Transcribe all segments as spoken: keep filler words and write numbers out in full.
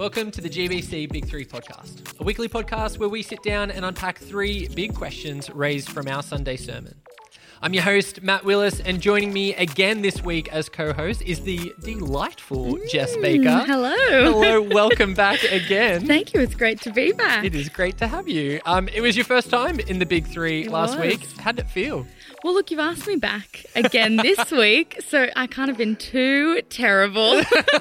Welcome to the G B C Big Three podcast, a weekly podcast where we sit down and unpack three big questions raised from our Sunday sermon. I'm your host, Matt Willis, and joining me again this week as co-host is the delightful mm, Jess Baker. Hello. Hello, welcome back again. Thank you, it's great to be back. It is great to have you. Um, it was your first time in the Big Three it last was. week. How did it feel? Well, look, you've asked me back again this week, so I can't have been too terrible.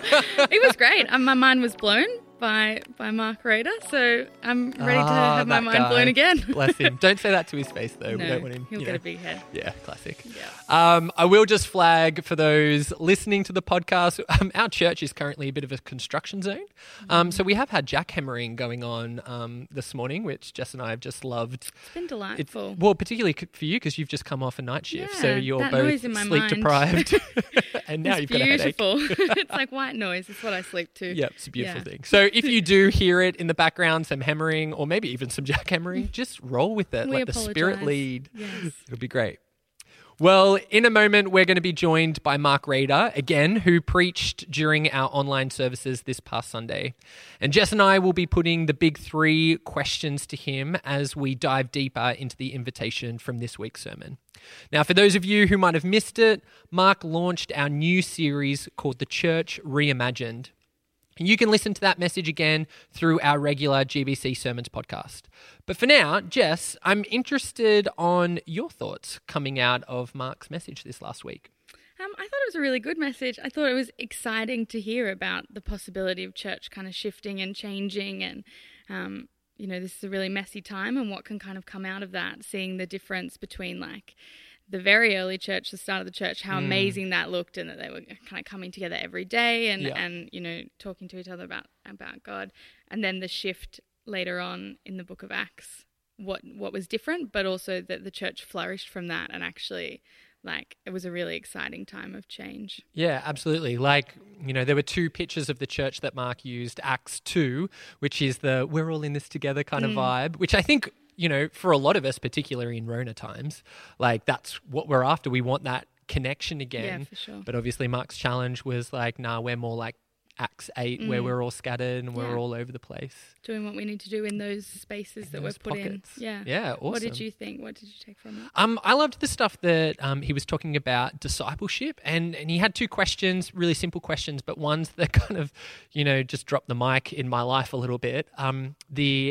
It was great. Um, my mind was blown by by Mark Rader, so I'm ready to Ah, have my that mind guy. blown again. Bless him. Don't say that to his face, though. No, we don't want him. he'll you get know. a big head. Yeah, classic. Yeah. Um, I will just flag for those listening to the podcast, um, our church is currently a bit of a construction zone. Um, so we have had jackhammering going on um, this morning, which Jess and I have just loved. It's been delightful. It's, well, particularly c- for you because you've just come off a night shift, Yeah, so you're that both noise in my sleep mind. deprived, and now it's you've got a headache. beautiful. It's like white noise. It's what I sleep to. Yep, it's a beautiful Yeah. thing. So if you do hear it in the background, some hammering or maybe even some jackhammering, just roll with it. We Let the spirit apologise. lead. Yes. It'll be great. Well, in a moment, we're going to be joined by Mark Rader, again, who preached during our online services this past Sunday. And Jess and I will be putting the big three questions to him as we dive deeper into the invitation from this week's sermon. Now, for those of you who might have missed it, Mark launched our new series called The Church Reimagined. You can listen to that message again through our regular G B C Sermons podcast. But for now, Jess, I'm interested on your thoughts coming out of Mark's message this last week. Um, I thought it was a really good message. I thought it was exciting to hear about the possibility of church kind of shifting and changing, and um, you know, this is a really messy time, and what can kind of come out of that, seeing the difference between like the very early church, the start of the church, how Mm. amazing that looked, and that they were kind of coming together every day and, Yeah. and you know, talking to each other about, about God. And then the shift later on in the book of Acts, what what was different, but also that the church flourished from that, and actually, like, it was a really exciting time of change. Yeah, absolutely. Like, you know, there were two pictures of the church that Mark used, Acts two, which is the we're all in this together kind of Mm. vibe, which I think, you know, for a lot of us, particularly in Rona times, like that's what we're after. We want that connection again. Yeah, for sure. But obviously Mark's challenge was like, nah, we're more like Acts eight, where Mm. we're all scattered and we're Yeah. all over the place. Doing what we need to do in those spaces In that those we're put pockets. in. Yeah. Yeah, awesome. What did you think? What did you take from it? Um, I loved the stuff that um, he was talking about discipleship, and, and he had two questions, really simple questions, but ones that kind of, you know, just dropped the mic in my life a little bit. Um, the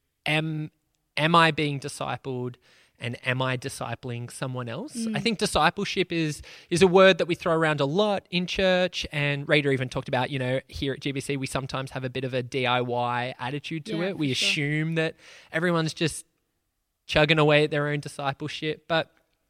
am am I being discipled, and am I discipling someone else? Mm. I think discipleship is is a word that we throw around a lot in church, and Rader even talked about, you know, here at G B C we sometimes have a bit of a D I Y attitude to Yeah, it. We for sure. assume that everyone's just chugging away at their own discipleship, but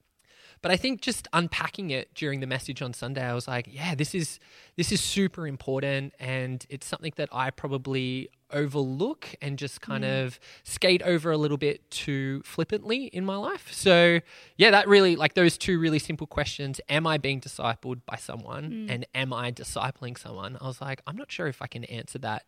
but I think just unpacking it during the message on Sunday, I was like, yeah, this is this is super important, and it's something that I probably overlook and just kind Mm. of skate over a little bit too flippantly in my life. So yeah, that really, like those two really simple questions, am I being discipled by someone Mm. and am I discipling someone? I was like, I'm not sure if I can answer that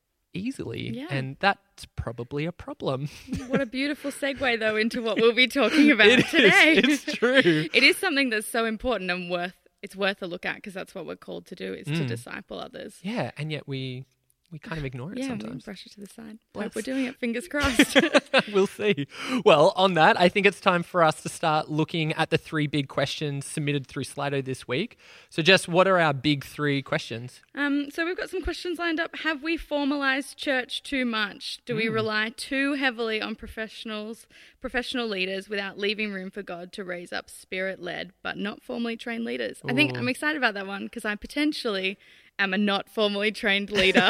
easily, Yeah. and that's probably a problem. What a beautiful segue, though, into what we'll be talking about It is, today. it's true. It is something that's so important and worth it's worth a look at, because that's what we're called to do, is to Mm. disciple others. Yeah, and yet we we kind of ignore it Yeah, we sometimes. brush it to the side. Bless. Hope we're doing it. Fingers crossed. We'll see. Well, on that, I think it's time for us to start looking at the three big questions submitted through Slido this week. So, Jess, what are our big three questions? Um, so we've got some questions lined up. Have we formalised church too much? Do we Mm. rely too heavily on professionals, professional leaders, without leaving room for God to raise up spirit-led but not formally trained leaders? I think Ooh. I'm excited about that one, because I potentially am a not formally trained leader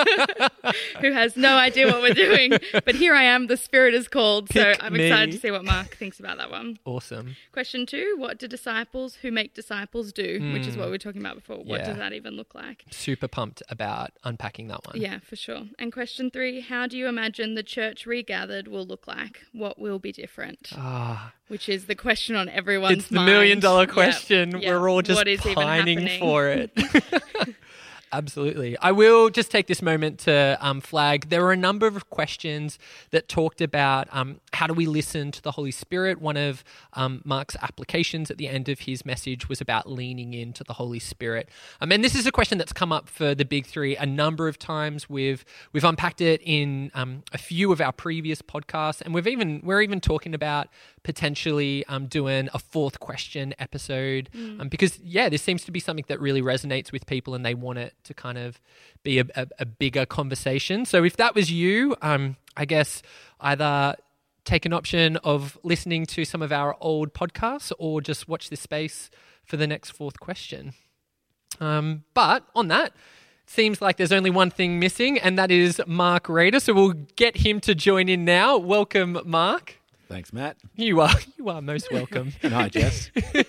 who has no idea what we're doing. But here I am, the Spirit is called, so Pick I'm excited me. to see what Mark thinks about that one. Awesome. Question two, what do disciples who make disciples do? Which is Mm. what we were talking about before. What Yeah. does that even look like? Super pumped about unpacking that one. Yeah, for sure. And question three, how do you imagine the church regathered will look like? What will be different? Ah, Which is the question on everyone's it's the mind. million dollar Yeah, question. yeah. We're all just What is even pining happening? for it. Absolutely. I will just take this moment to um, flag. There were a number of questions that talked about um, how do we listen to the Holy Spirit. One of um, Mark's applications at the end of his message was about leaning into the Holy Spirit. Um, and this is a question that's come up for the Big Three a number of times. We've we've unpacked it in um, a few of our previous podcasts, and we've even we're even talking about potentially um, doing a fourth question episode mm. um, because yeah, this seems to be something that really resonates with people, and they want it to kind of be a, a, a bigger conversation. So if that was you, um, I guess either take an option of listening to some of our old podcasts or just watch this space for the next fourth question. Um, but on that, seems like there's only one thing missing, and that is Mark Rader. So we'll get him to join in now. Welcome, Mark. Thanks, Matt. You are you are most welcome. And hi, Jess.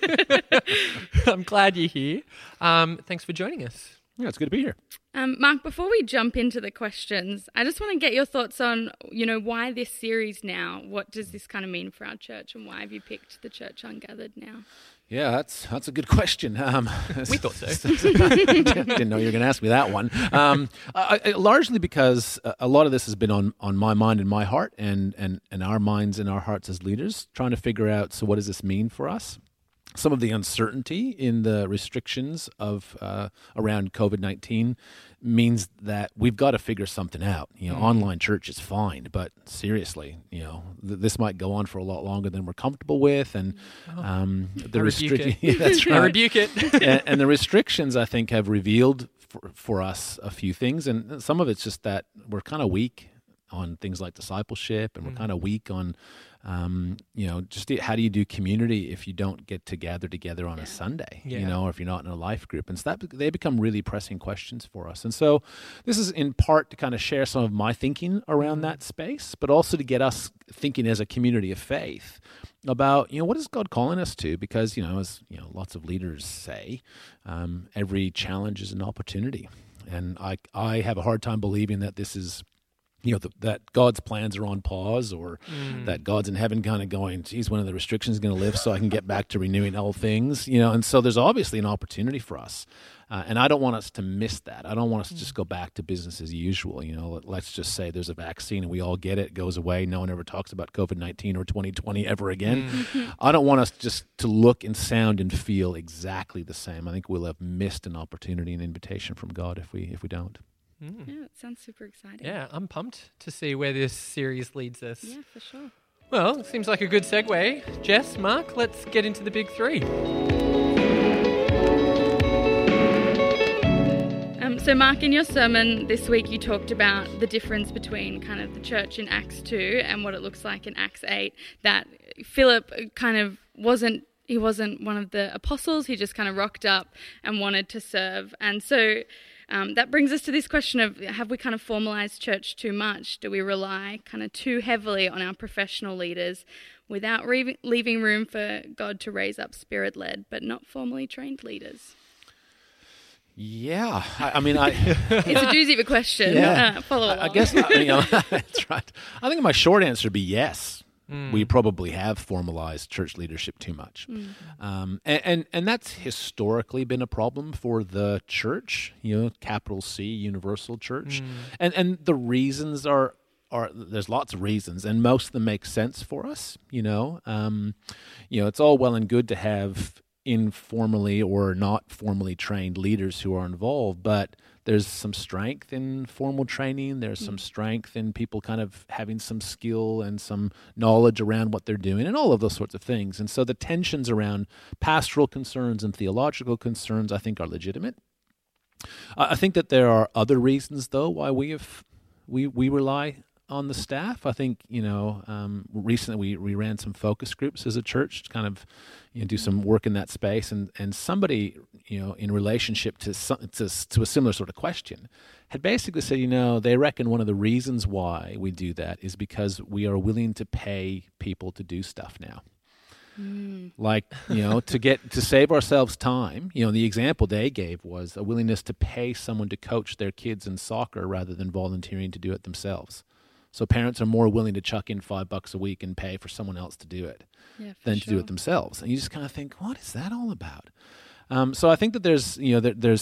I'm glad you're here. Um, thanks for joining us. Yeah, it's good to be here. Um, Mark, before we jump into the questions, I just want to get your thoughts on, you know, why this series now? What does this kind of mean for our church, and why have you picked the Church Ungathered now? Yeah, that's that's a good question. Um, we thought so. Didn't know you were going to ask me that one. Um, I, I, largely because a lot of this has been on, on my mind and my heart, and, and, and our minds and our hearts as leaders, trying to figure out, so what does this mean for us? Some of the uncertainty in the restrictions of uh, around COVID nineteen means that we've got to figure something out. You know, mm. online church is fine, but seriously, you know, th- this might go on for a lot longer than we're comfortable with, and um, the restrictions. Yeah, that's right. I rebuke it. and, and the restrictions, I think, have revealed for, for us a few things, and some of it's just that we're kind of weak on things like discipleship, and we're mm. kind of weak on. Um, you know, just how do you do community if you don't get to gather together on yeah. a Sunday, yeah. you know, or if you're not in a life group? And so that they become really pressing questions for us. And so this is in part to kind of share some of my thinking around that space, but also to get us thinking as a community of faith about, you know, what is God calling us to? Because, you know, as you know, lots of leaders say, um, every challenge is an opportunity. And I, I have a hard time believing that this is you know, the, that God's plans are on pause, or mm. that God's in heaven kind of going, geez, when are the restrictions going to lift so I can get back to renewing all things, you know? And so there's obviously an opportunity for us. Uh, and I don't want us to miss that. I don't want us to just go back to business as usual. You know, let's just say there's a vaccine and we all get it, it goes away. No one ever talks about COVID nineteen or twenty twenty ever again. Mm. I don't want us just to look and sound and feel exactly the same. I think we'll have missed an opportunity and invitation from God if we if we don't. Mm. Yeah, it sounds super exciting. Yeah, I'm pumped to see where this series leads us. Yeah, for sure. Well, it seems like a good segue. Jess, Mark, let's get into the big three. Um, so, Mark, in your sermon this week, you talked about the difference between kind of the church in Acts two and what it looks like in Acts eight, that Philip kind of wasn't he wasn't one of the apostles. He just kind of rocked up and wanted to serve. And so Um, that brings us to this question of, have we kind of formalized church too much? Do we rely kind of too heavily on our professional leaders without re- leaving room for God to raise up spirit-led but not formally trained leaders? Yeah, I, I mean, I... It's a doozy of a question. Yeah. Uh, follow along. I, I guess, I, you know, that's right. I think my short answer would be yes. Mm. We probably have formalized church leadership too much. Mm. Um, and, and, and that's historically been a problem for the church, you know, capital C, universal church. Mm. And and the reasons are, are, there's lots of reasons, and most of them make sense for us, you know. Um, you know, it's all well and good to have informally or not formally trained leaders who are involved, but there's some strength in formal training. There's some strength in people kind of having some skill and some knowledge around what they're doing and all of those sorts of things. And so the tensions around pastoral concerns and theological concerns, I think, are legitimate. I think that there are other reasons, though, why we have we we rely on the staff. I think, you know, um, recently we, we ran some focus groups as a church to kind of, you know, do some work in that space. And, and somebody, you know, in relationship to, some, to to a similar sort of question had basically said, you know, they reckon one of the reasons why we do that is because we are willing to pay people to do stuff now. Mm. Like, you know, to get to save ourselves time. You know, the example they gave was a willingness to pay someone to coach their kids in soccer rather than volunteering to do it themselves. So parents are more willing to chuck in five bucks a week and pay for someone else to do it yeah, than sure. to do it themselves. And you just kind of think, what is that all about? Um, so I think that there's, you know, there, there's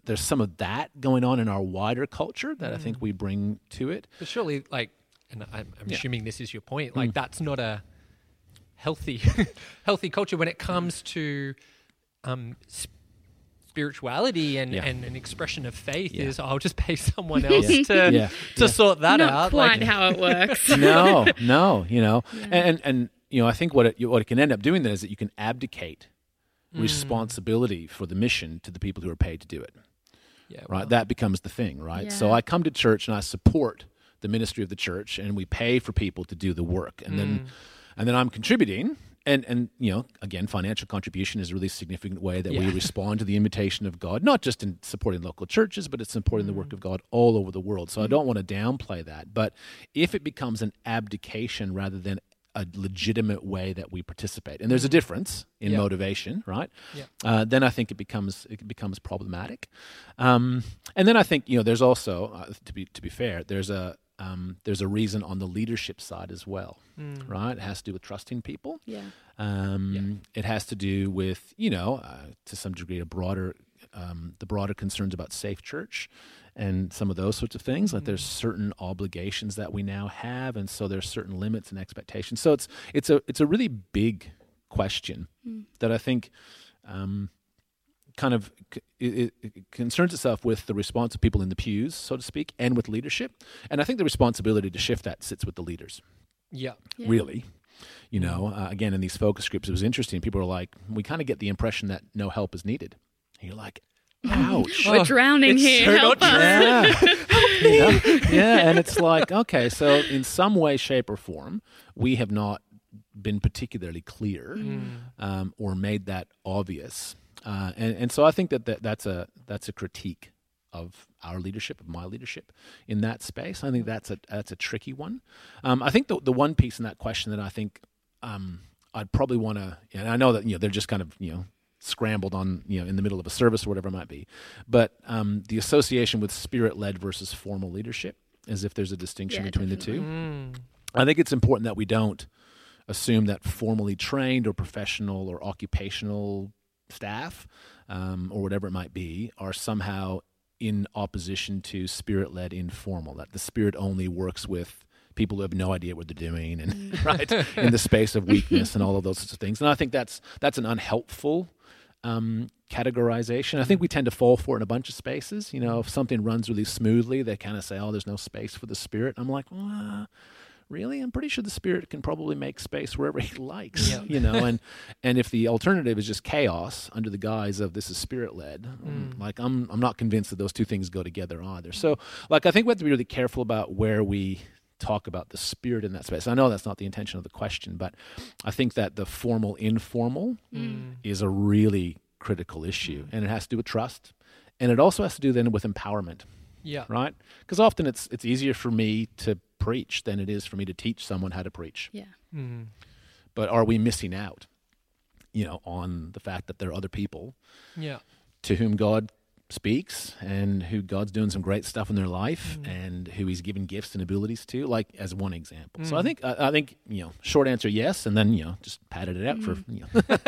there's some of that going on in our wider culture that I think we bring to it. But surely, like, and I'm, I'm Yeah. assuming this is your point, like that's not a healthy, healthy culture when it comes to um, spirituality and, Yeah. and an expression of faith. Yeah. Is I'll just pay someone else Yeah. to Yeah. to Yeah. sort that Not out. quite Like, how it works. no, no, you know, and and you know, I think what it what it can end up doing then is that you can abdicate responsibility for the mission to the people who are paid to do it. yeah, Right, well, that becomes the thing, right? So Yeah. I come to church and I support the ministry of the church, and we pay for people to do the work, and then and then I'm contributing. And, and you know, again, financial contribution is a really significant way that we Yeah. respond to the invitation of God, not just in supporting local churches, but it's supporting the work of God all over the world. So I don't want to downplay that. But if it becomes an abdication rather than a legitimate way that we participate, and there's a difference in Yeah. motivation, right? Yeah. Uh, then I think it becomes it becomes problematic. Um, and then I think you know, there's also uh, to be to be fair, there's a um, there's a reason on the leadership side as well, right? It has to do with trusting people. Yeah. Um, Yeah. It has to do with, you know, uh, to some degree, a broader, um, the broader concerns about safe church and some of those sorts of things. Like there's certain obligations that we now have, and so there's certain limits and expectations. So it's it's a it's a really big question that I think um, kind of c- it, it concerns itself with the response of people in the pews, so to speak, and with leadership. And I think the responsibility to shift that sits with the leaders. yeah, Yeah. Really. You know, uh, again, in these focus groups, it was interesting. People were like, we kind of get the impression that no help is needed. And you're like, ouch. We're drowning it's here. so Help not us. true. Yeah. You know? Yeah. And it's like, okay, so in some way, shape, or form, we have not been particularly clear um, or made that obvious. Uh, and, and so I think that, that that's a that's a critique of our leadership, of my leadership in that space. I think that's a that's a tricky one. Um, I think the the one piece in that question that I think um, I'd probably want to, and I know that you know they're just kind of you know scrambled on you know in the middle of a service or whatever it might be, but um, the association with spirit-led versus formal leadership, as if there's a distinction Yeah, between definitely. the two. Mm. I think it's important that we don't assume that formally trained or professional or occupational staff um, or whatever it might be are somehow in opposition to spirit-led informal, that the spirit only works with people who have no idea what they're doing and right in the space of weakness and all of those sorts of things. And I think that's that's an unhelpful um, categorization. I think we tend to fall for it in a bunch of spaces. You know, if something runs really smoothly, they kind of say, oh, there's no space for the spirit. I'm like, well, really? I'm pretty sure the spirit can probably make space wherever he likes, Yeah. you know, and, and if the alternative is just chaos under the guise of this is spirit led, Mm. like I'm, I'm not convinced that those two things go together either. So like, I think we have to be really careful about where we talk about the spirit in that space. I know that's not the intention of the question, but I think that the formal informal Mm. is a really critical issue, and it has to do with trust. And it also has to do then with empowerment, Yeah. right? Because often it's, it's easier for me to preach than it is for me to teach someone how to preach. Yeah. Mm. But are we missing out, you know, on the fact that there are other people Yeah. to whom God speaks and who God's doing some great stuff in their life and who he's given gifts and abilities to, like as one example. So I think, I, I think, you know, short answer, yes. And then, you know, just padded it out for, you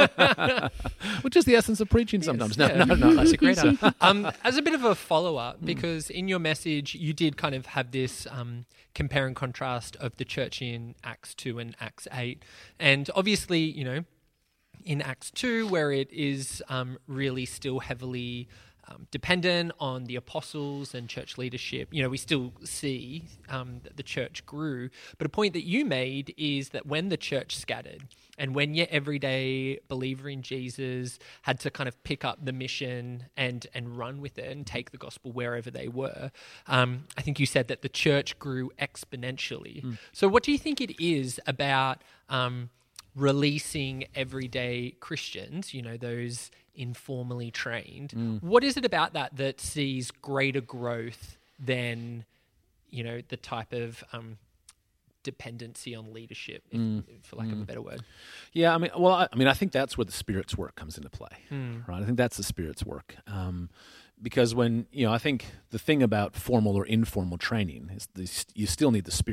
know, which is the essence of preaching sometimes. No, Yeah. no, no. That's a great answer. Um, as a bit of a follow-up, because in your message, you did kind of have this um, compare and contrast of the church in Acts two and Acts eight. And obviously, you know, in Acts two, where it is um, really still heavily um, dependent on the apostles and church leadership, you know, we still see um, that the church grew. But a point that you made is that when the church scattered and when your everyday believer in Jesus had to kind of pick up the mission and, and run with it and take the gospel wherever they were, um, I think you said that the church grew exponentially. Mm. So what do you think it is about um, releasing everyday Christians, you know, those informally trained? Mm. What is it about that that sees greater growth than, you know, the type of um, dependency on leadership, if, Mm. for lack of a better word? Yeah, I mean, well, I, I mean, I think that's where the Spirit's work comes into play, Mm. right? I think that's the Spirit's work, um, because when you know, I think the thing about formal or informal training is this, you still need the Spirit,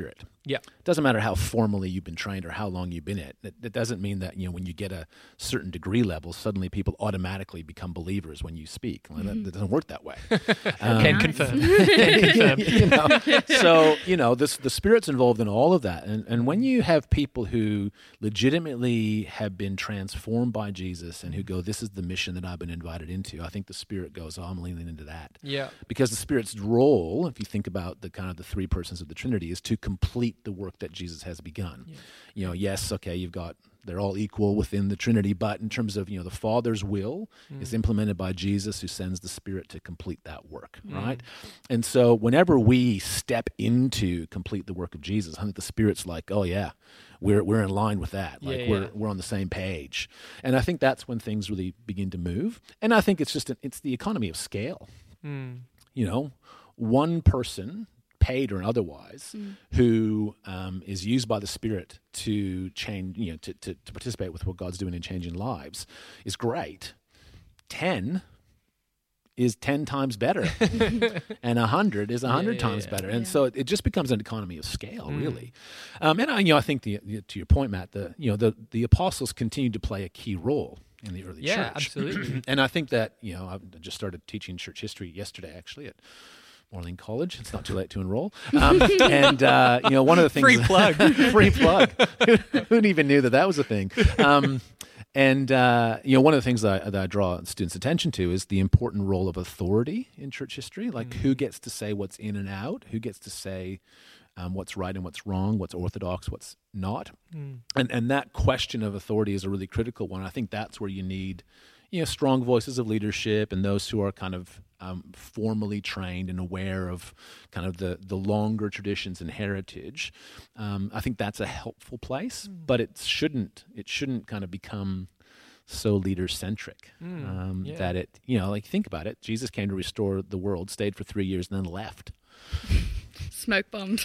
Yeah. Doesn't matter how formally you've been trained or how long you've been in it. It, it doesn't mean that, you know, when you get a certain degree level, suddenly people automatically become believers when you speak. Well, that, that doesn't work that way. Um, Can confirm. Can confirm. you know, so, you know, this, the Spirit's involved in all of that. And, and when you have people who legitimately have been transformed by Jesus and who go, this is the mission that I've been invited into, I think the Spirit goes, oh, I'm leaning into that. Yeah. Because the Spirit's role, if you think about the kind of the three persons of the Trinity, is to complete the work that Jesus has begun. Yeah. You know, yes, okay, you've got, they're all equal within the Trinity, but in terms of, you know, the Father's will mm. is implemented by Jesus, who sends the Spirit to complete that work, mm. right? And so whenever we step into complete the work of Jesus, I think the Spirit's like, oh yeah, we're we're in line with that. Like yeah, we're yeah. we're on the same page. And I think that's when things really begin to move. And I think it's just an, it's the economy of scale. Mm. You know, one person, paid or otherwise, mm. who um, is used by the Spirit to change, you know, to, to, to participate with what God's doing in changing lives is great. Ten is ten times better, and a hundred is a hundred yeah, times yeah, better, yeah. and so it, it just becomes an economy of scale, mm. really. Um, and I, you know, I think the, the, to your point, Matt, the you know the the apostles continued to play a key role in the early yeah, church. absolutely. And I think that, you know, I just started teaching church history yesterday, actually, at Moreland College. It's not too late to enroll. Um, and, uh, you know, one of the things... Free plug. free plug. Who even knew that that was a thing? Um, and, uh, you know, one of the things that I, that I draw students' attention to is the important role of authority in church history. Like, mm. who gets to say what's in and out? Who gets to say um, what's right and what's wrong, what's orthodox, what's not? Mm. And, and that question of authority is a really critical one. I think that's where you need... you know, strong voices of leadership and those who are kind of um, formally trained and aware of kind of the, the longer traditions and heritage. Um, I think that's a helpful place, mm. but it shouldn't it shouldn't kind of become so leader-centric mm. um, yeah. that it, you know, like think about it. Jesus came to restore the world, stayed for three years, and then left. Smoke bombed.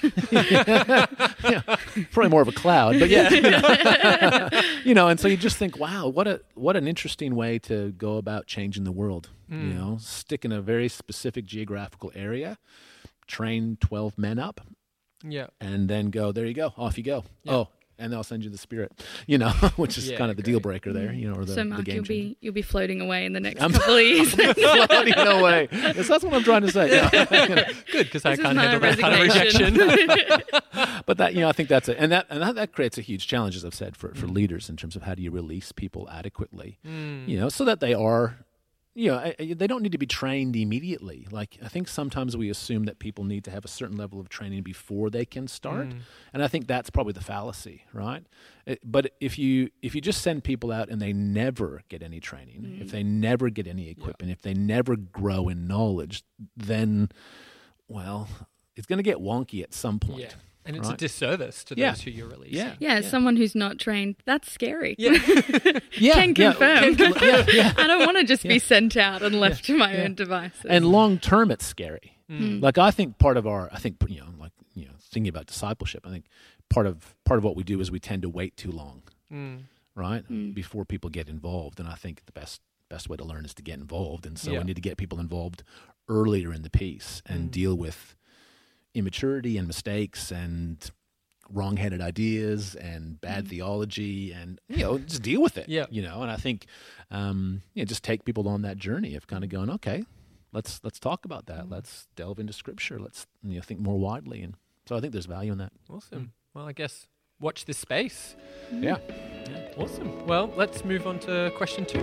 yeah, probably more of a cloud, but yeah, you know. you know, and so you just think, wow, what a what an interesting way to go about changing the world. Mm. You know, stick in a very specific geographical area, train twelve men up, yeah, and then go. There you go, off you go. Yeah. Oh. And they'll send you the Spirit, you know, which is yeah, kind of the great. deal breaker there, you know, or the, so Mark, the game you'll changer. be you'll be floating away in the next I'm couple of years. floating away. Yes, that's what I'm trying to say. Yeah. Good, because I This is can't my handle that kind of resignation. rejection. But that, you know, I think that's it, and that and that, that creates a huge challenge, as I've said, for for Mm. leaders in terms of how do you release people adequately, Mm. you know, so that they are. You know, I, I, they don't need to be trained immediately. Like, I think sometimes we assume that people need to have a certain level of training before they can start, Mm. and I think that's probably the fallacy, right? It, but if you if you just send people out and they never get any training, Mm. if they never get any equipment, yeah. if they never grow in knowledge, then, well, it's going to get wonky at some point. Yeah. And it's right? a disservice to Yeah. those who you're releasing. Yeah. Yeah, as someone who's not trained, that's scary. Yeah. Yeah, Can yeah, confirm. can- yeah, yeah. I don't want to just Yeah. be sent out and left to my Yeah. own devices. And long term, it's scary. Mm. Like, I think part of our, I think, you know, like, you know, thinking about discipleship, I think part of part of what we do is we tend to wait too long, Mm. right, Mm. before people get involved. And I think the best best way to learn is to get involved. And so Yeah. we need to get people involved earlier in the piece and Mm. deal with immaturity and mistakes and wrong-headed ideas and bad Mm. theology, and, you know, just deal with it. Yeah. You know, and I think, um, you know, just take people on that journey of kind of going, okay, let's let's talk about that. Mm. Let's delve into Scripture. Let's, you know, think more widely. And so I think there's value in that. Awesome. Well, I guess watch this space. Yeah. Yeah. Awesome. Well, let's move on to question two.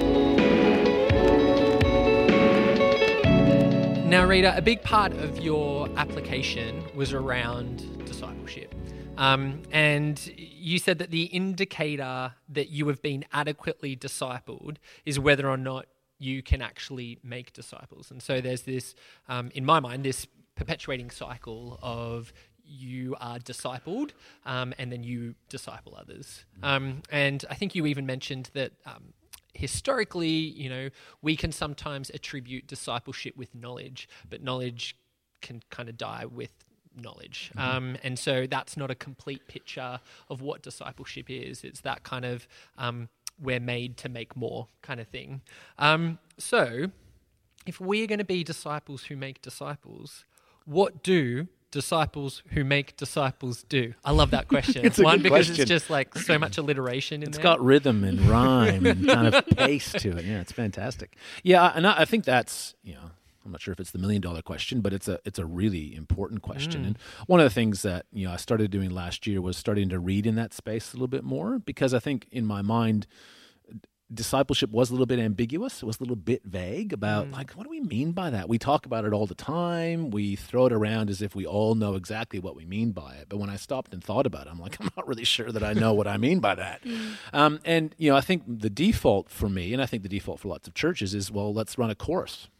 Now, Rita, a big part of your application was around discipleship. Um, and you said that the indicator that you have been adequately discipled is whether or not you can actually make disciples. And so there's this, um, in my mind, this perpetuating cycle of you are discipled um, and then you disciple others. Um, and I think you even mentioned that um, historically, you know, we can sometimes attribute discipleship with knowledge, but knowledge can kind of die with knowledge. Mm-hmm. Um, and so that's not a complete picture of what discipleship is. It's that kind of um, we're made to make more kind of thing. Um, so if we're going to be disciples who make disciples, what do disciples who make disciples do? I love that question. It's a One, good because question. it's just like so much alliteration in It's there. got rhythm and rhyme and kind of pace to it. Yeah, it's fantastic. Yeah, and I, I think that's, you know, I'm not sure if it's the million dollar question, but it's a it's a really important question. Mm. And one of the things that, you know, I started doing last year was starting to read in that space a little bit more, because I think in my mind, discipleship was a little bit ambiguous. It was a little bit vague about, Mm. like, what do we mean by that? We talk about it all the time. We throw it around as if we all know exactly what we mean by it. But when I stopped and thought about it, I'm like, I'm not really sure that I know what I mean by that. Um, and, you know, I think the default for me, and I think the default for lots of churches is, well, let's run a course,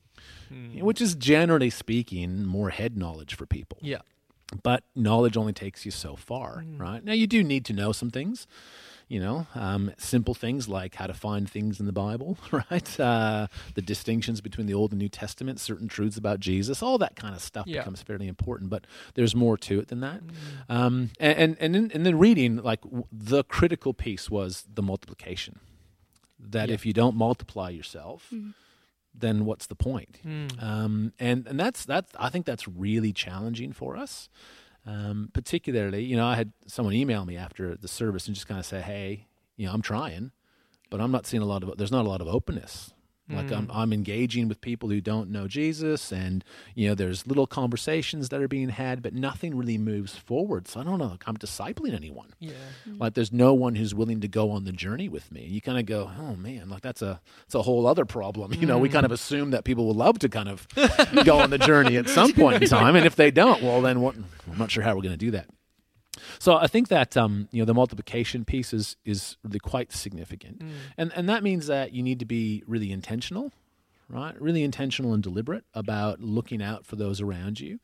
Mm. which is generally speaking more head knowledge for people. Yeah. But knowledge only takes you so far, right? Now, you do need to know some things, you know, um, simple things like how to find things in the Bible, right? Uh, the distinctions between the Old and New Testament, certain truths about Jesus, all that kind of stuff Yeah. becomes fairly important. But there's more to it than that. Um, and and, and, in, and then reading, like, w- the critical piece was the multiplication. That Yeah. if you don't multiply yourself, then what's the point? Mm. Um, and and that's that's I think that's really challenging for us. Um, particularly, you know, I had someone email me after the service and just kind of say, "Hey, you know, I'm trying, but I'm not seeing a lot of. There's not a lot of openness. Like I'm I'm engaging with people who don't know Jesus, and you know, there's little conversations that are being had, but nothing really moves forward. So I don't know. Like, I'm discipling anyone. Yeah. Like there's no one who's willing to go on the journey with me. You kind of go, oh man, like that's a it's a whole other problem. You know, we kind of assume that people will love to kind of go on the journey at some point in time, and if they don't, well, then what? I'm not sure how we're going to do that. So I think that um, you know, the multiplication piece is is really quite significant, Mm. and and that means that you need to be really intentional, right? Really intentional and deliberate about looking out for those around you.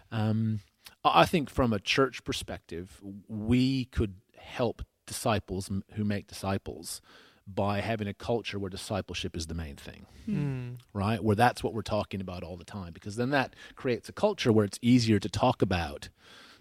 Um, I I think from a church perspective, we could help disciples m- who make disciples by having a culture where discipleship is the main thing, Mm. right? Where that's what we're talking about all the time, because then that creates a culture where it's easier to talk about.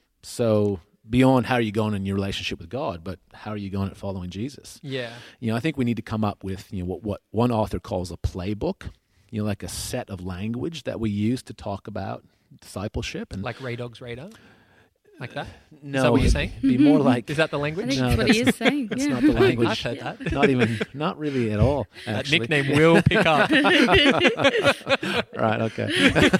So beyond how are you going in your relationship with God, but how are you going at following Jesus? Yeah. You know, I think we need to come up with, you know, what, what one author calls a playbook, you know, like a set of language that we use to talk about discipleship. And Like Ray Dog's Radar? Like that? no, Is that what you're saying? Be more like Is that the I language? think No, that's what he that's- is saying. that's yeah. not the I've language. heard that. Not even, not really at all. That Actually. nickname will pick up. Right. Okay.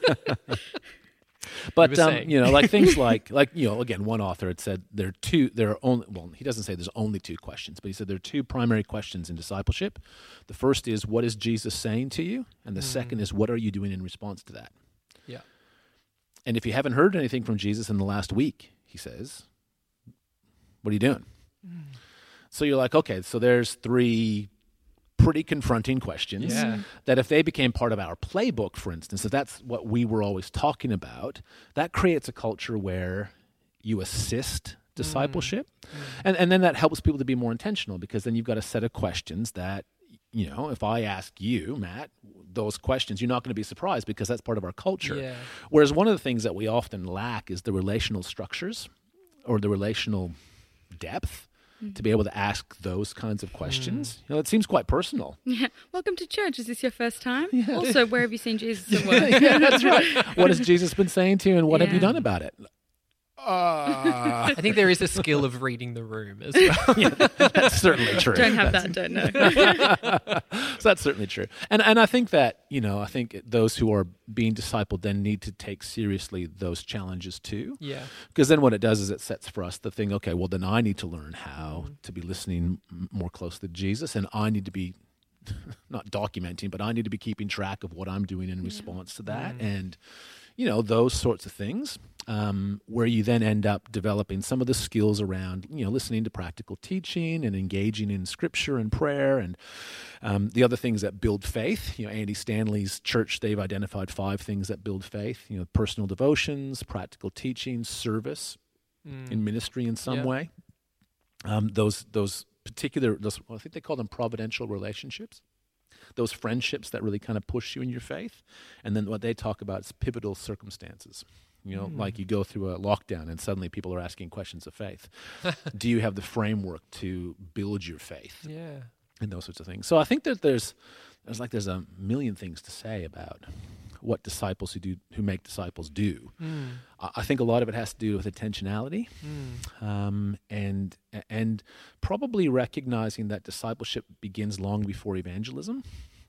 But were um, saying. you know, like things like like you know, again, one author had said there are two. There are only well, he doesn't say there's only two questions, but he said there are two primary questions in discipleship. The first is, what is Jesus saying to you, and the second is, what are you doing in response to that? Yeah. And if you haven't heard anything from Jesus in the last week, he says, what are you doing? So you're like, okay, so there's three pretty confronting questions Yeah. that if they became part of our playbook, for instance, if that's what we were always talking about, that creates a culture where you assist discipleship. And and then that helps people to be more intentional, because then you've got a set of questions that, you know, if I ask you, Matt, those questions, you're not going to be surprised because that's part of our culture. Yeah. Whereas one of the things that we often lack is the relational structures or the relational depth to be able to ask those kinds of questions. You know, it seems quite personal. Yeah. Welcome to church. Is this your first time? Also, where have you seen Jesus at work? Yeah, that's right. What has Jesus been saying to you, and what have you Yeah. done about it? Uh, I think there is a skill of reading the room as well. that's certainly true. Don't have That's- that, don't know. So that's certainly true. And and I think that, you know, I think those who are being discipled then need to take seriously those challenges too. Yeah. Because then what it does is it sets for us the thing, okay, well, then I need to learn how to be listening m- more closely to Jesus, and I need to be not documenting, but I need to be keeping track of what I'm doing in response to that. And, you know, those sorts of things, um, where you then end up developing some of the skills around, you know, listening to practical teaching and engaging in scripture and prayer, and um, the other things that build faith. You know, Andy Stanley's church, they've identified five things that build faith, you know, personal devotions, practical teaching, service in ministry in some Yeah. way. Um, those, those particular, those, well, I think they call them providential relationships. Those friendships that really kind of push you in your faith. And then what they talk about is pivotal circumstances. You know, like you go through a lockdown and suddenly people are asking questions of faith. Do you have the framework to build your faith? Yeah. And those sorts of things. So I think that there's, there's like there's a million things to say about what disciples who do who make disciples do. Mm. I, I think a lot of it has to do with intentionality, Mm. um, and and probably recognizing that discipleship begins long before evangelism.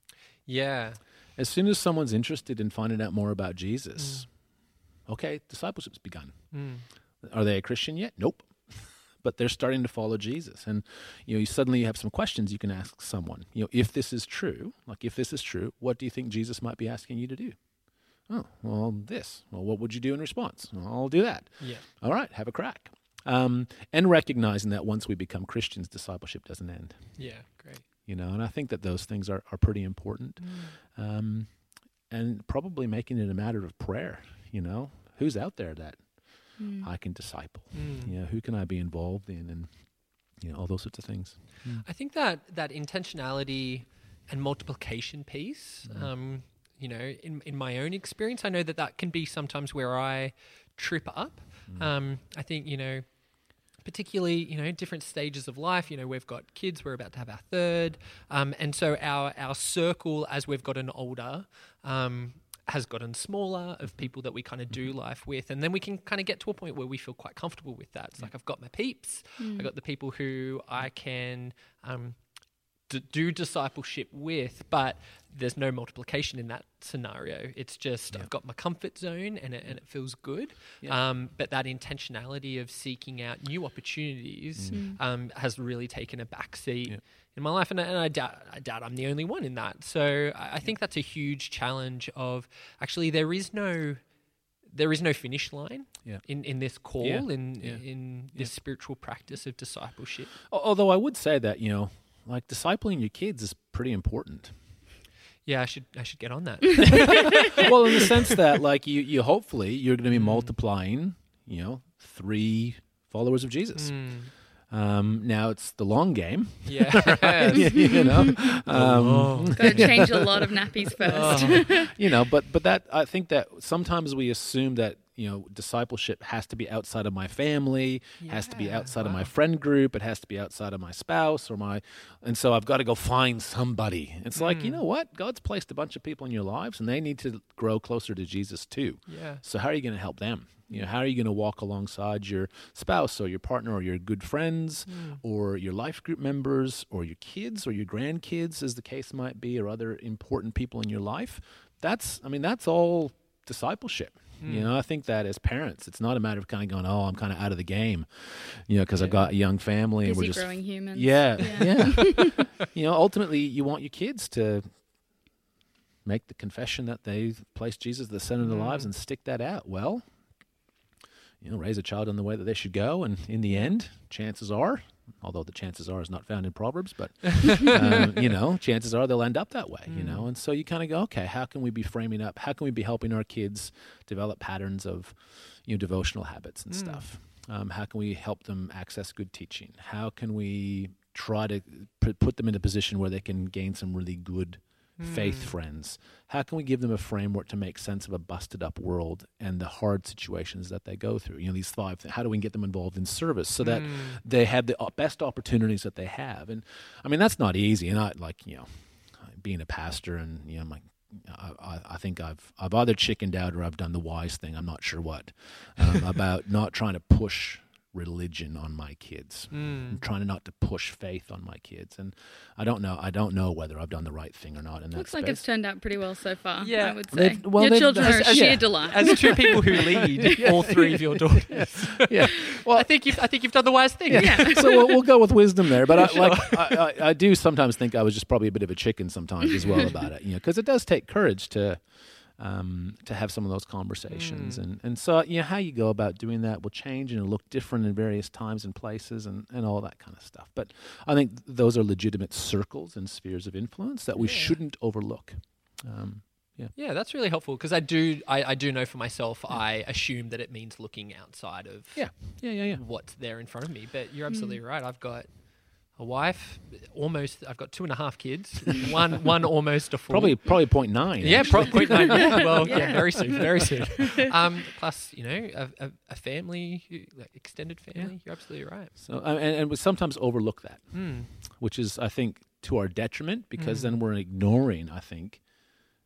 Yeah. As soon as someone's interested in finding out more about Jesus, mm. okay, discipleship's begun. Mm. Are they a Christian yet? Nope. But they're starting to follow Jesus. And, you know, you suddenly have some questions you can ask someone. You know, if this is true, like if this is true, what do you think Jesus might be asking you to do? Oh, well, this. Well, what would you do in response? Well, I'll do that. Yeah. All right, have a crack. Um, and recognizing that once we become Christians, discipleship doesn't end. Yeah, great. You know, and I think that those things are, are pretty important. Mm. Um, and probably making it a matter of prayer, you know. Who's out there that mm. I can disciple? Mm. You know, who can I be involved in, and you know, all those sorts of things. Mm. I think that that intentionality and multiplication piece, Mm. um, you know, in in my own experience, I know that that can be sometimes where I trip up. Mm. Um, I think, you know, particularly, you know, different stages of life. You know, we've got kids, we're about to have our third, um, and so our our circle as we've gotten older. Um, has gotten smaller of people that we kind of do life with, and then we can kind of get to a point where we feel quite comfortable with that. It's yeah. like I've got my peeps, mm. I've got the people who I can um, d- do discipleship with, but there's no multiplication in that scenario. It's just yeah. I've got my comfort zone and it, and it feels good, yeah. um, but that intentionality of seeking out new opportunities mm. um, has really taken a backseat yeah. in my life, and, and I doubt I doubt I'm the only one in that. So I, I think that's a huge challenge of actually there is no there is no finish line yeah. in, in this call, yeah. in yeah. in this yeah. spiritual practice of discipleship. Although I would say that, you know, like discipling your kids is pretty important. Yeah, I should I should get on that. Well, in the sense that like you, you hopefully you're going to be mm. multiplying, you know, three followers of Jesus. Mm. Um, now it's the long game. Yeah. Right? you, you know, um, oh. Got to change a lot of nappies first. Oh. You know, but but that I think that sometimes we assume that, you know, discipleship has to be outside of my family, yeah. has to be outside wow. of my friend group, it has to be outside of my spouse or my, and so I've got to go find somebody. It's mm. like, you know what? God's placed a bunch of people in your lives and they need to grow closer to Jesus too. Yeah. So how are you going to help them? You know, how are you going to walk alongside your spouse or your partner or your good friends mm. or your life group members or your kids or your grandkids, as the case might be, or other important people in your life? That's, I mean, that's all discipleship. Mm. You know, I think that as parents, it's not a matter of kind of going, oh, I'm kind of out of the game, you know, because yeah. I've got a young family. Busy and we're just growing humans. Yeah, yeah. yeah. You know, ultimately, you want your kids to make the confession that they've placed Jesus at the center of their mm. lives and stick that out. Well, you know, raise a child in the way that they should go, and in the end, chances are, although the chances are is not found in Proverbs, but, um, you know, chances are they'll end up that way, mm. you know, and so you kind of go, okay, how can we be framing up, how can we be helping our kids develop patterns of, you know, devotional habits and mm. stuff? Um, how can we help them access good teaching? How can we try to p- put them in a position where they can gain some really good faith friends? How can we give them a framework to make sense of a busted up world and the hard situations that they go through? You know, these five things. How do we get them involved in service so that mm. they have the best opportunities that they have? And I mean, that's not easy. And I like, you know, being a pastor and, you know, my, I, I think I've I've either chickened out or I've done the wise thing. I'm not sure what, um, about not trying to push religion on my kids. Mm. I'm trying not to push faith on my kids, and I don't know. I don't know whether I've done the right thing or not in that Looks space. like it's turned out pretty well so far. Yeah, I would say. They've, well, your children as, are a as, sheer yeah. delight. As two people who lead yeah. all three of your daughters, yeah. Well, I think you've I think you've done the wise thing. Yeah. Yeah. So we'll, we'll go with wisdom there. But I, Sure. like I, I, I do sometimes think I was just probably a bit of a chicken sometimes as well about it. You know, because it does take courage to. Um, to have some of those conversations. Mm. And, and so, you know, how you go about doing that will change and it'll look different in various times and places and, and all that kind of stuff. But I think those are legitimate circles and spheres of influence that we Yeah. shouldn't overlook. Um, yeah. Yeah, that's really helpful because I do I, I do know for myself yeah. I assume that it means looking outside of yeah. Yeah, yeah, yeah. what's there in front of me. But you're absolutely mm. right. I've got a wife, almost. I've got two and a half kids. One, one almost a full. Probably, probably point nine. Yeah, pro- point nine. Yeah, well, yeah. Yeah. very soon, very soon. Um, plus, you know, a, a, a family, like extended family. Yeah. You're absolutely right. So, uh, and, and we sometimes overlook that, mm. which is, I think, to our detriment because mm. then we're ignoring, I think,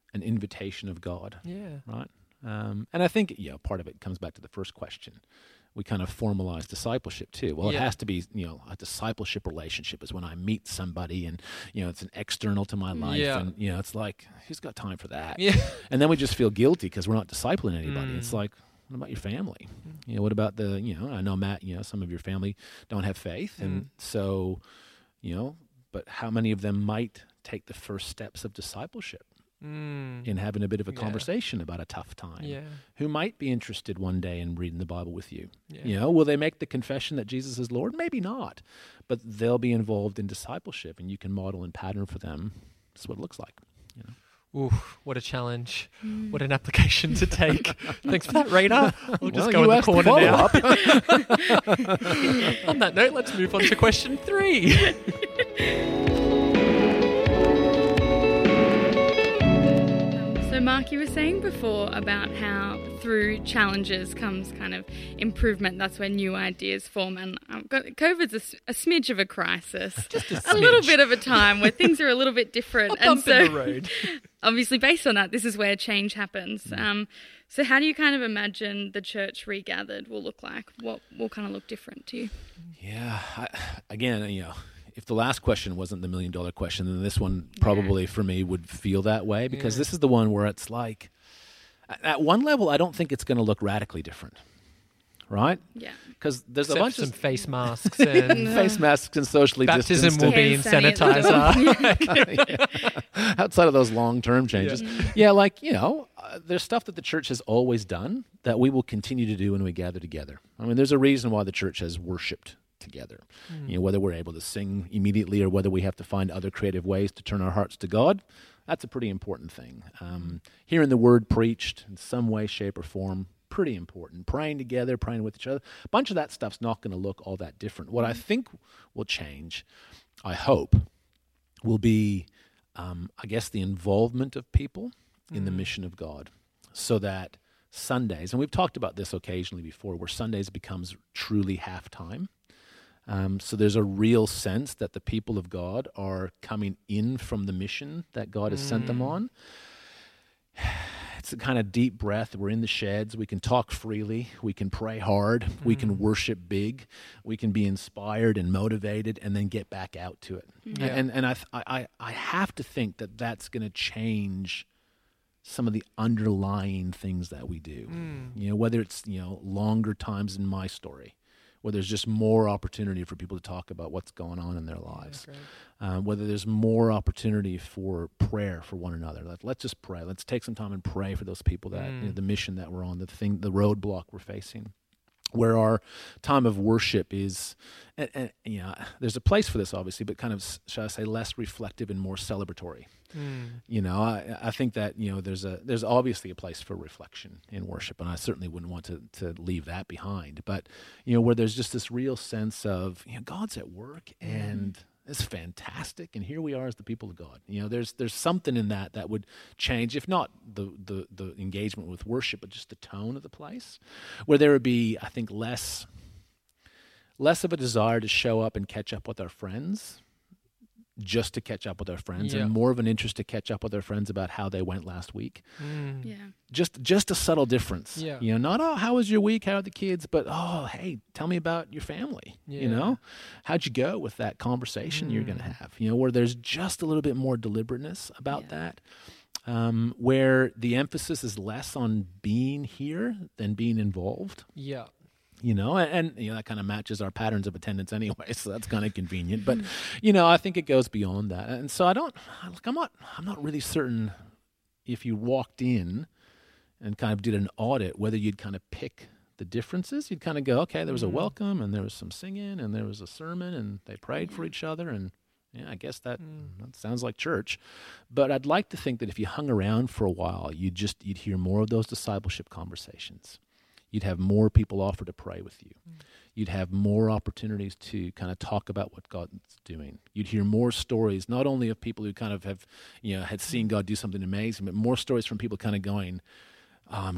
an invitation of God, Yeah. right? Um, and I think, you know, part of it comes back to the first question. We kind of formalize discipleship too. Well, Yeah. it has to be, you know, a discipleship relationship is when I meet somebody and, you know, it's an external to my life. Yeah. And, you know, it's like, who's got time for that? Yeah. And then we just feel guilty because we're not discipling anybody. Mm. It's like, what about your family? You know, what about the, you know, I know, Matt, you know, some of your family don't have faith. And Mm. so, you know, but how many of them might take the first steps of discipleship Mm. in having a bit of a Yeah. conversation about a tough time? Yeah. Who might be interested one day in reading the Bible with you? Yeah. You know, will they make the confession that Jesus is Lord? Maybe not, but they'll be involved in discipleship, and you can model and pattern for them. That's what it looks like. You know? Ooh, what a challenge. What an application to take. Thanks for that, Radar. We'll just Well, go you in the asked the corner now. follow-up. On that note, let's move on to question three. So, Mark, you were saying before about how through challenges comes kind of improvement. That's where new ideas form. And I've got, COVID's a, s- a smidge of a crisis. Just a, A little smidge. bit of a time where things are a little bit different. A bump and so, in the road. obviously, based on that, this is where change happens. Um, so, how do you kind of imagine the church regathered will look like? What will kind of look different to you? Yeah. I, again, you know, if the last question wasn't the million dollar question, then this one probably for me would feel that way because Yeah. this is the one where it's like, at- at one level, I don't think it's going to look radically different, right? Yeah. Because there's Except a bunch some of face masks and face masks and socially baptism distanced will and- be in Hand sanitizer. outside of those long-term changes. Yeah, like, you know, uh, there's stuff that the church has always done that we will continue to do when we gather together. I mean, there's a reason why the church has worshipped together. You know, whether we're able to sing immediately or whether we have to find other creative ways to turn our hearts to God, that's a pretty important thing. Um, hearing the word preached in some way, shape, or form, pretty important. Praying together, praying with each other. A bunch of that stuff's not going to look all that different. What I think will change, I hope, will be, um, I guess, the involvement of people in the mission of God so that Sundays, and we've talked about this occasionally before, where Sundays becomes truly halftime. Um, so there's a real sense that the people of God are coming in from the mission that God has sent them on. It's a kind of deep breath. We're in the sheds. We can talk freely. We can pray hard. We can worship big. We can be inspired and motivated and then get back out to it. Yeah. And and I, th- I I have to think that that's going to change some of the underlying things that we do. You know, whether it's, you know, longer times in my story, where there's just more opportunity for people to talk about what's going on in their lives. Um, whether there's more opportunity for prayer for one another. Let, let's just pray. Let's take some time and pray for those people that, you know, the mission that we're on, the thing, the roadblock we're facing. Where our time of worship is, and, and you know, there's a place for this obviously, but kind of, shall I say, less reflective and more celebratory. You know, I, I think that, you know, there's a there's obviously a place for reflection in worship, and I certainly wouldn't want to to leave that behind. But, you know, where there's just this real sense of, you know, God's at work and it's fantastic, and here we are as the people of God. You know, there's there's something in that that would change, if not the the the engagement with worship, but just the tone of the place, where there would be, I think, less less of a desire to show up and catch up with our friends, just to catch up with our friends, Yeah. and more of an interest to catch up with our friends about how they went last week. Yeah. Just just a subtle difference. Yeah. You know, not, oh, how was your week? How are the kids? But, oh, hey, tell me about your family. Yeah. You know, how'd you go with that conversation you're going to have? You know, where there's just a little bit more deliberateness about Yeah. that, um, where the emphasis is less on being here than being involved. Yeah. You know, and, and you know that kind of matches our patterns of attendance anyway, so that's kind of convenient. But you know, I think it goes beyond that, and so I don't. Look, I'm not. I'm not really certain if you walked in and kind of did an audit whether you'd kind of pick the differences. You'd kind of go, okay, there was a welcome, and there was some singing, and there was a sermon, and they prayed for each other, and yeah, I guess that that sounds like church. But I'd like to think that if you hung around for a while, you'd just you'd hear more of those discipleship conversations. You'd have more people offer to pray with you. You'd have more opportunities to kind of talk about what God's doing. You'd hear more stories, not only of people who kind of have, you know, had seen God do something amazing, but more stories from people kind of going, oh, I'm just,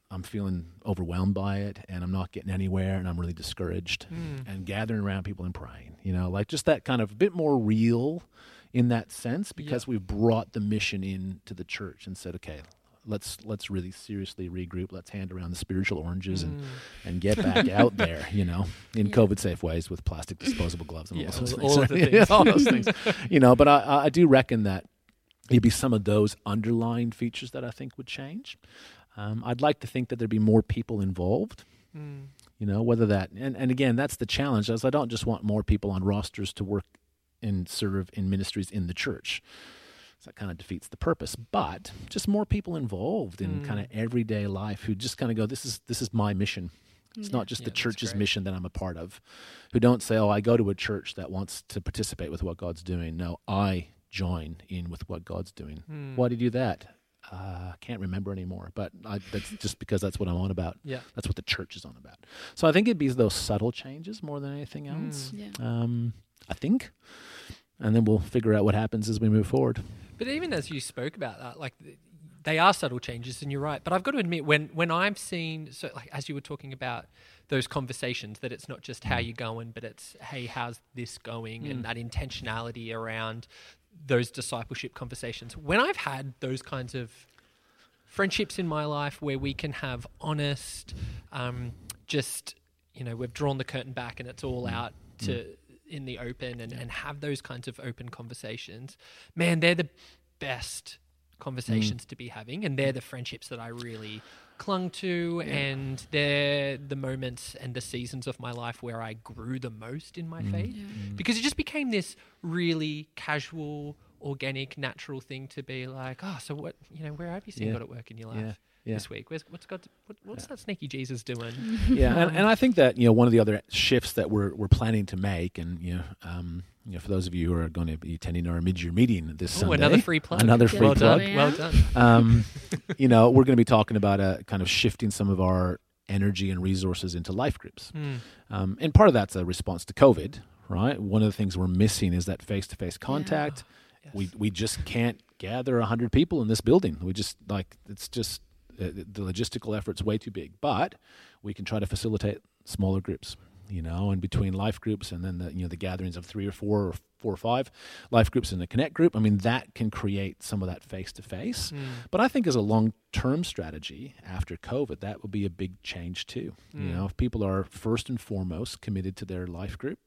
I'm feeling overwhelmed by it, and I'm not getting anywhere, and I'm really discouraged. Mm. And gathering around people and praying, you know, like just that kind of bit more real in that sense, because Yeah. we've brought the mission in to the church and said, okay, let's let's really seriously regroup. Let's hand around the spiritual oranges and, Mm. and get back out there, you know, in Yeah. COVID safe ways with plastic disposable gloves and Yeah, all those all- things. all of the Yeah, things. all those things, you know. But I, I do reckon that maybe some of those underlying features that I think would change. Um, I'd like to think that there'd be more people involved. Mm. You know, whether that, and, and again, that's the challenge, is I don't just want more people on rosters to work and serve in ministries in the church. So that kind of defeats the purpose, but just more people involved in Mm. kind of everyday life who just kind of go, this is this is my mission. It's Yeah. not just Yeah, the that's church's great. mission that I'm a part of. Who don't say, oh, I go to a church that wants to participate with what God's doing. No, I join in with what God's doing. Mm. Why do you do that? Uh, I can't remember anymore, but I, that's just because that's what I'm on about. Yeah. That's what the church is on about. So I think it'd be those subtle changes more than anything else. Yeah. Um, I think, and then we'll figure out what happens as we move forward. But even as you spoke about that, like th- they are subtle changes, and you're right. But I've got to admit, when when I've seen, so like as you were talking about those conversations, that it's not just how you're going, but it's hey, how's this going, Mm. and that intentionality around those discipleship conversations. When I've had those kinds of friendships in my life where we can have honest, um, just you know, we've drawn the curtain back and it's all out to in the open, and, and have those kinds of open conversations, man, they're the best conversations to be having, and they're the friendships that I really clung to, and they're the moments and the seasons of my life where I grew the most in my faith, Yeah. because it just became this really casual, organic, natural thing to be like, oh, so what, you know, where have you seen Yeah. God at work in your life Yeah. Yeah. this week? Where's, what's God, what, what's that sneaky Jesus doing? Yeah, and, and I think that, you know, one of the other shifts that we're we're planning to make, and you know, um, you know, for those of you who are going to be attending our mid-year meeting this Oh, Sunday, another free plug. another Yeah. free well plug. done. Well done. Um, you know, we're going to be talking about uh, kind of shifting some of our energy and resources into life groups, Mm. um, and part of that's a response to COVID, right? One of the things we're missing is that face-to-face contact. Yes. We we just can't gather a hundred people in this building. We just like it's just uh, the logistical effort's way too big. But we can try to facilitate smaller groups, you know, and between life groups and then the you know the gatherings of three or four or four or five life groups in the Connect group. I mean, that can create some of that face to face. But I think as a long term strategy after COVID, that will be a big change too. You Mm. know, if people are first and foremost committed to their life group,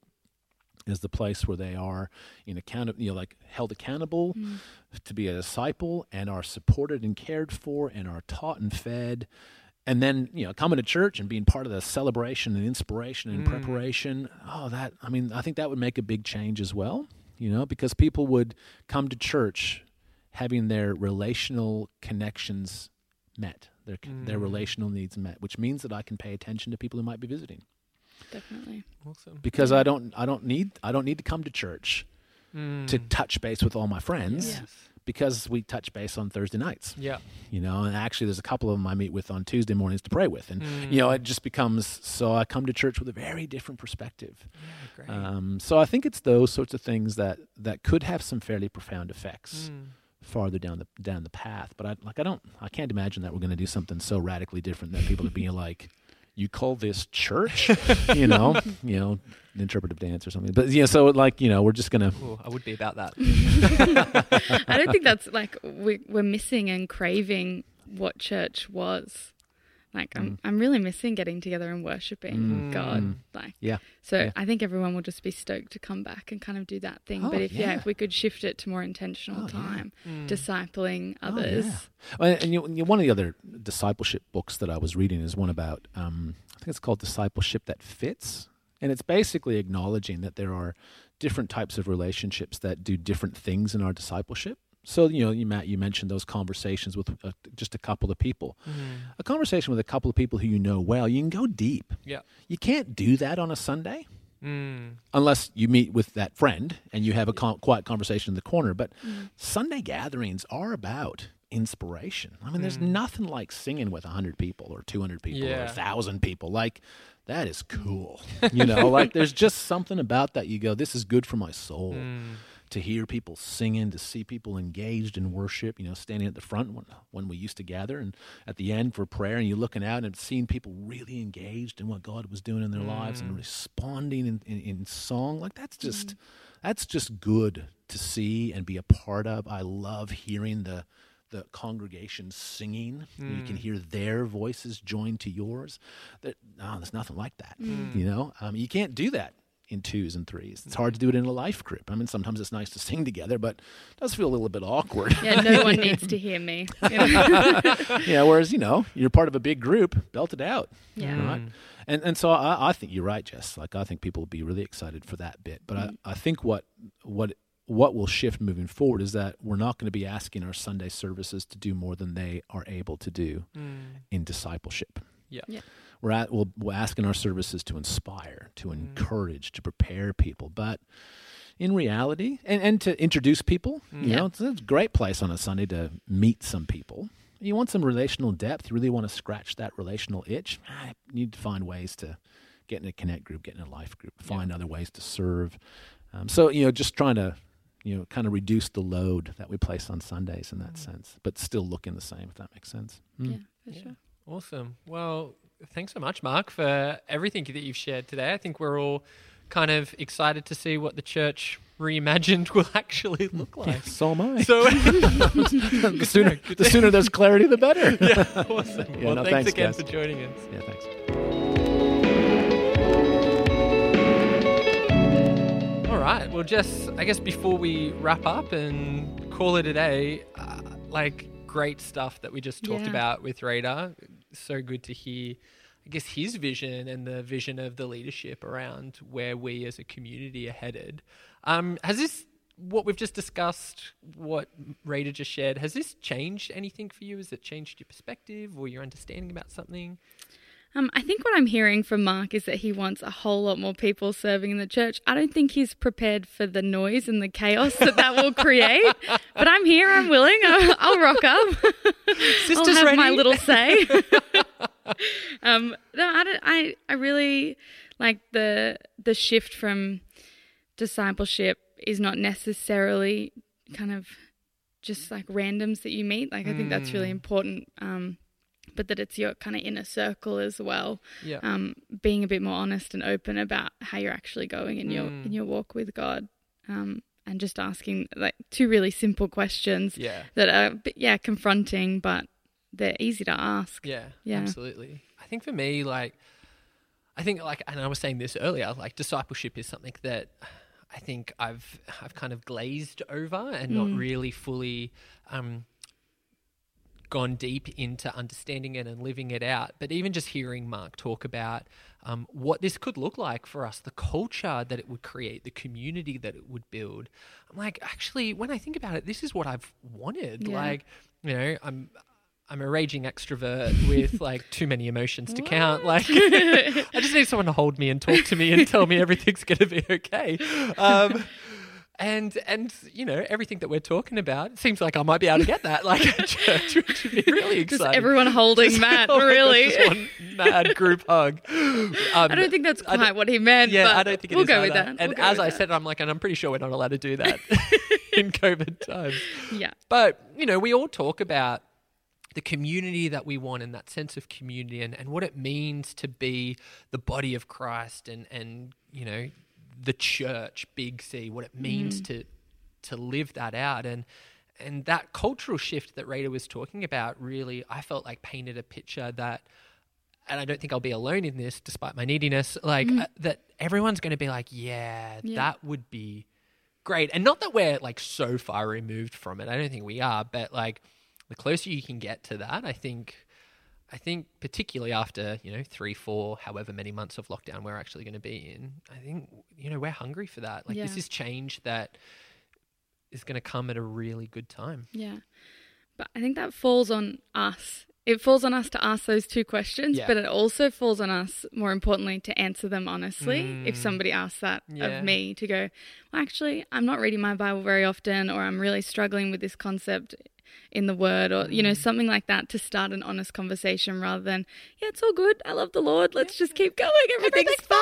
is the place where they are in account, you know, like held accountable Mm. to be a disciple, and are supported and cared for, and are taught and fed, and then you know coming to church and being part of the celebration and inspiration and Mm. preparation. Oh, that I mean, I think that would make a big change as well. You know, because people would come to church having their relational connections met, their their Mm. relational needs met, which means that I can pay attention to people who might be visiting. Definitely. Awesome. Because Yeah. I don't I don't need I don't need to come to church Mm. to touch base with all my friends, Yes. because we touch base on Thursday nights, Yeah. you know, and actually there's a couple of them I meet with on Tuesday mornings to pray with, and Mm. you know it just becomes, so I come to church with a very different perspective. Yeah, great. Um, so I think it's those sorts of things that that could have some fairly profound effects Mm. farther down the down the path. But I like I don't I can't imagine that we're going to do something so radically different that people are being like, you call this church, you know, you know, interpretive dance or something. But yeah, so like you know, we're just gonna. Ooh, I would be about that. I don't think that's like we, we're missing and craving what church was. Like I'm, Mm. I'm really missing getting together and worshiping Mm. God. Mm. Like, Yeah. so Yeah. I think everyone will just be stoked to come back and kind of do that thing. Oh, but if yeah. yeah. if we could shift it to more intentional Oh, yeah. time, Mm. discipling Oh, others. yeah. Well, and you, you, one of the other discipleship books that I was reading is one about, um, I think it's called Discipleship That Fits. And it's basically acknowledging that there are different types of relationships that do different things in our discipleship. So, you know, you, Matt, you mentioned those conversations with uh, just a couple of people. Mm. A conversation with a couple of people who you know well, you can go deep. Yeah. You can't do that on a Sunday Mm. unless you meet with that friend and you have a con- quiet conversation in the corner. But Mm. Sunday gatherings are about inspiration. I mean, there's Mm. nothing like singing with one hundred people or two hundred people or Yeah. one thousand people. Like, that is cool. You know, like there's just something about that. You go, this is good for my soul. Mm. to hear people singing, to see people engaged in worship, you know, standing at the front when, when we used to gather, and at the end for prayer, and you're looking out and seeing people really engaged in what God was doing in their mm. lives and responding in, in, in song. Like that's just, mm. that's just good to see and be a part of. I love hearing the the congregation singing. Mm. You can hear their voices joined to yours. That, no, there's nothing like that. Mm. You know, um, you can't do that in twos and threes. It's hard to do it in a life group. I mean, sometimes it's nice to sing together, but it does feel a little bit awkward. Yeah, no one needs to hear me. You know? Yeah, whereas, you know, you're part of a big group, belt it out. Yeah. Right? And and so I, I think you're right, Jess. Like, I think people will be really excited for that bit. But mm. I, I think what what what will shift moving forward is that we're not going to be asking our Sunday services to do more than they are able to do mm. in discipleship. Yeah. yeah. We're at we'll, we're asking our services to inspire, to mm. encourage, to prepare people. But in reality, and, and to introduce people, mm. you yeah. know, it's, it's a great place on a Sunday to meet some people. You want some relational depth. You really want to scratch that relational itch. You need to find ways to get in a connect group, get in a life group, find yeah. other ways to serve. Um, so, you know, just trying to, you know, kind of reduce the load that we place on Sundays in that mm. sense, but still looking the same, if that makes sense. Mm. Yeah, for yeah. sure. Awesome. Well, thanks so much, Mark, for everything that you've shared today. I think we're all kind of excited to see what the church reimagined will actually look like. Yeah, so am I. So the sooner the sooner there's clarity, the better. Yeah, awesome. Yeah, well, no, thanks, thanks again guys. for joining us. Yeah, thanks. All right. Well, Jess, I guess before we wrap up and call it a day, uh, like great stuff that we just talked yeah. about with Radar. So good to hear, I guess, his vision and the vision of the leadership around where we as a community are headed. Um, has this, what we've just discussed, what Radar just shared, has this changed anything for you? Has it changed your perspective or your understanding about something? Um, I think what I'm hearing from Mark is that he wants a whole lot more people serving in the church. I don't think he's prepared for the noise and the chaos that that will create. But I'm here. I'm willing. I'll, I'll rock up. Sisters I'll have ready? my little say. um, no, I, don't, I I really like the the shift from discipleship is not necessarily kind of just like randoms that you meet. Like I think mm. that's really important. Um, but that it's your kind of inner circle as well. Yeah. Um, being a bit more honest and open about how you're actually going in mm. your in your walk with God, um, and just asking like two really simple questions yeah. that are yeah confronting, but they're easy to ask. Yeah, yeah, absolutely. I think for me, like, I think like, and I was saying this earlier, like discipleship is something that I think I've I've kind of glazed over and mm. not really fully. Um, gone deep into understanding it and living it out. But even just hearing Mark talk about um, what this could look like for us, the culture that it would create, the community that it would build, I'm like, actually, when I think about it, this is what I've wanted. Yeah. Like, you know, I'm I'm a raging extrovert with like too many emotions to what? count. Like, I just need someone to hold me and talk to me and tell me everything's going to be okay. Um, And, and you know, everything that we're talking about, it seems like I might be able to get that, like at church, which would be really exciting. Just everyone holding just, Matt, oh really. Gosh, just one mad group hug. Um, I don't think that's quite what he meant, yeah, but I don't think it we'll is go either. with that. And we'll as I that. said, I'm like, and I'm pretty sure we're not allowed to do that in COVID times. Yeah. But, you know, we all talk about the community that we want and that sense of community and, and what it means to be the body of Christ and, and you know, the church, big C, what it means mm. to to live that out. And and that cultural shift that Radar was talking about really, I felt like painted a picture that, and I don't think I'll be alone in this despite my neediness, like mm. uh, that everyone's going to be like, yeah, yeah, that would be great. And not that we're like so far removed from it. I don't think we are, but like the closer you can get to that, I think, I think particularly after, you know, three, four, however many months of lockdown we're actually going to be in, I think, you know, we're hungry for that. Like yeah. this is change that is going to come at a really good time. Yeah. But I think that falls on us. It falls on us to ask those two questions, yeah. but it also falls on us, more importantly, to answer them honestly. Mm. If somebody asks that yeah. of me, to go, well, actually, I'm not reading my Bible very often, or I'm really struggling with this concept in the Word, or, you know, something like that, to start an honest conversation rather than, yeah, it's all good. I love the Lord. Let's yeah. just keep going. Everything's, Everything's fine.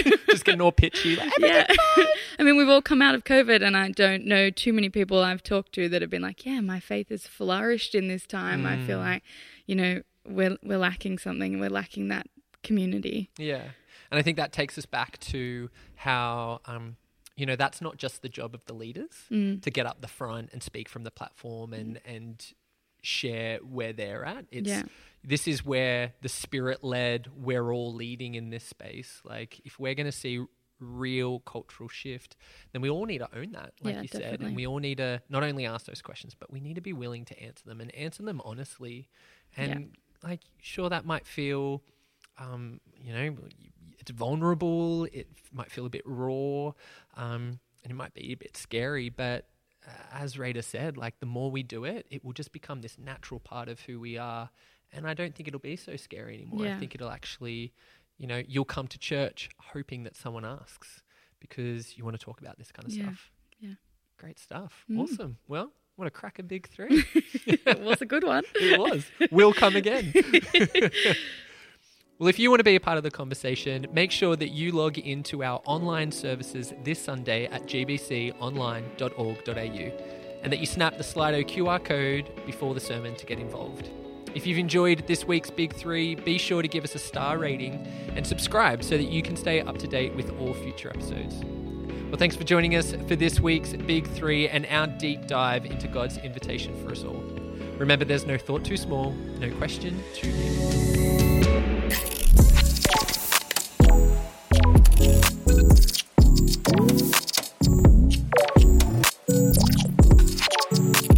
Just getting all pitchy. Like, yeah. I mean, we've all come out of COVID, and I don't know too many people I've talked to that have been like, yeah, my faith has flourished in this time. Mm. I feel like, you know, we're, we're lacking something. We're lacking that community. Yeah. And I think that takes us back to how, um, you know, that's not just the job of the leaders mm. to get up the front and speak from the platform and, mm. and share where they're at. It's yeah. This is where the Spirit-led, we're all leading in this space. Like, if we're going to see real cultural shift, then we all need to own that, like yeah, you definitely. said. And we all need to not only ask those questions, but we need to be willing to answer them and answer them honestly. And, yeah. like, sure, that might feel, um, you know, it's vulnerable. It might feel a bit raw, um, and it might be a bit scary. But uh, as Rita said, like, the more we do it, it will just become this natural part of who we are. And I don't think it'll be so scary anymore. Yeah. I think it'll actually, you know, you'll come to church hoping that someone asks because you want to talk about this kind of yeah. stuff. Yeah. Great stuff. Mm. Awesome. Well, what a crack a big three. It was a good one. It was. We'll come again. Well, if you want to be a part of the conversation, make sure that you log into our online services this Sunday at g b c online dot org dot a u and that you snap the Slido Q R code before the sermon to get involved. If you've enjoyed this week's Big Three, be sure to give us a star rating and subscribe so that you can stay up to date with all future episodes. Well, thanks for joining us for this week's Big Three and our deep dive into God's invitation for us all. Remember, there's no thought too small, no question too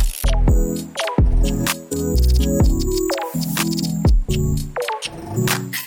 big.